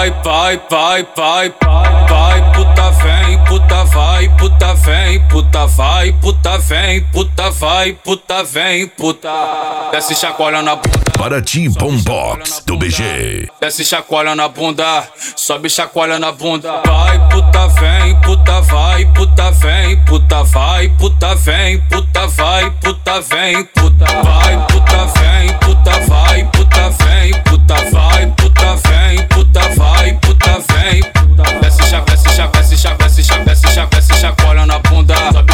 vai, puta vem, puta vai, puta vem, puta vai, puta vem, puta vai, puta vem, puta. Desce chacoalha na bunda. Paraty Boombox do BG. Desce chacoalha na bunda, sobe chacoalha na bunda. Vai, puta vem, puta vai, puta vem, puta vai, puta vem, puta vai, puta vem, puta. Vai, puta vem, puta vai, puta vem, puta vai, puta vem, puta vai, puta vem, puta. Desce chacoalha na bunda. Sobe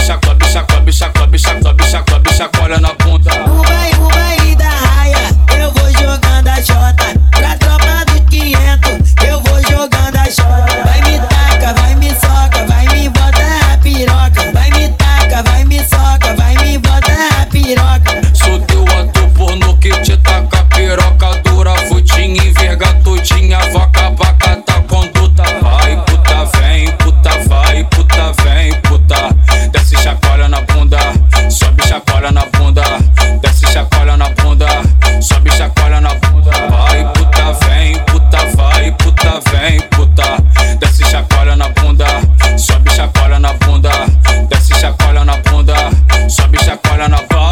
chacoalha na bunda. O baile da raia, eu vou jogando a jota. Pra tropa do 500, eu vou jogando a jota. Vai me taca, vai me soca, vai me botar a piroca. Vai me taca, vai me soca, vai me botar a piroca. Sou teu ator pornô que te taca piroca dura, futinha, enverga tudinha, vaca, tá conduta. Vai, puta vem, puta vai, puta vem, puta. Desce chacoalha na bunda, sobe chacoalha na bunda. Desce chacoalha na bunda, sobe chacoalha na bunda. Vai, puta vem, puta vai, puta vem, puta. Desce chacoalha na bunda, sobe chacoalha na bunda. Desce chacoalha na bunda, sobe chacoalha na bunda.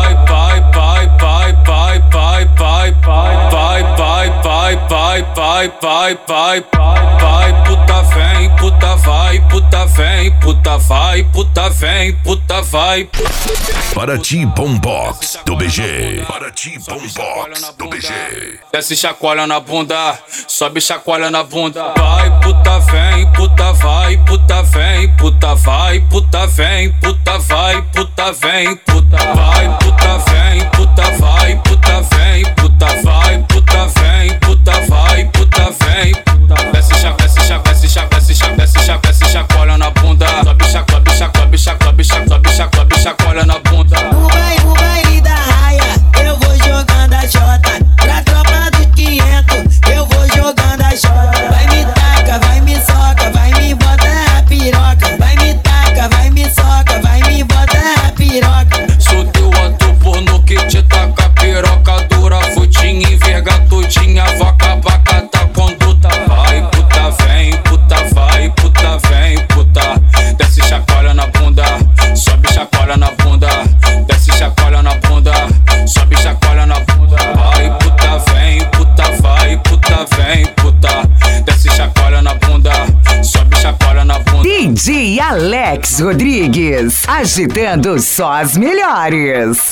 Vai, puta vem, puta vai, puta vem, puta vai, puta vem, puta vai. Paraty Boombox do BG. Paraty Boombox do BG. Desce chacoalha na bunda, sobe chacoalha na bunda. Vai, puta vem, puta vai, puta vem, puta vai, puta vem, puta vai, puta vem, puta. Vai, puta vem, puta vai, puta vem, puta vai, puta vem, puta vai, puta vem, puta. Desce chacoalha na bunda. Sobe chacoalha na bunda. O baile da raia, eu vou jogando a jota. Pra tropa do 500, eu vou jogando a jota. Vai me taca, vai me soca, vai me botar a piroca. Vai me taca, vai me soca, vai me botar a piroca. Sou teu ator pornô que te taca piroca dura, futinha, enverga tudinha, vaca, tá conduta. Vai, puta vem, puta vai, puta vem, puta. Desce chacoalha na bunda, sobe chacoalha na bunda. Desce chacoalha na bunda, sobe chacoalha na bunda. Vai, puta vem, puta vai, puta vem, puta. Desce chacoalha na bunda, sobe chacoalha na bunda. DJ Alex Rodrigues, agitando só as melhores.